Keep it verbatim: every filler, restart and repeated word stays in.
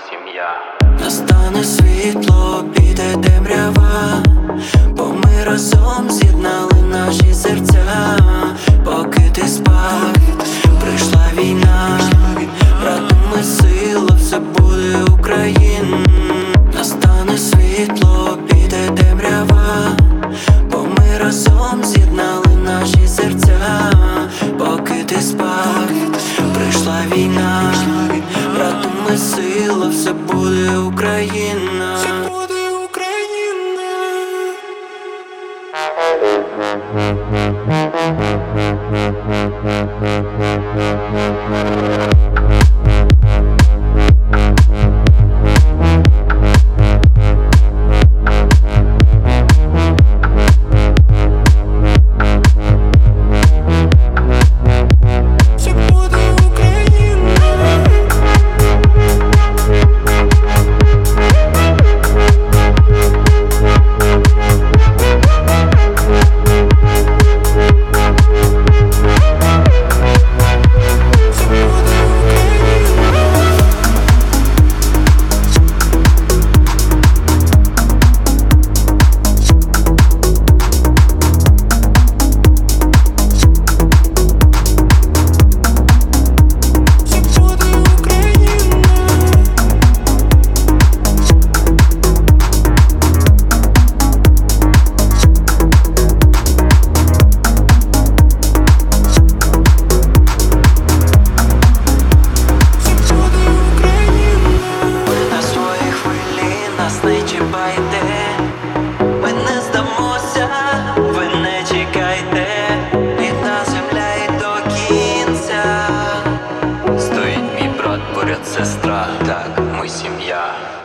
сім'я. Настане світло, піде темрява, бо ми разом з'єднали наші серця. Поки ти спав, прийшла війна, разом ми сила, все буде Україна. Настане світло, піде темрява, бо ми разом з'єднали наші серця. Поки ти спав, прийшла війна, разом ми сила, все буде Україна. Все буде Україна. Не чіпайте, ми не здамося, ви не чекайте, рідна земля і до кінця. Стоїть мій брат, поряд сестра, так, ми сім'я.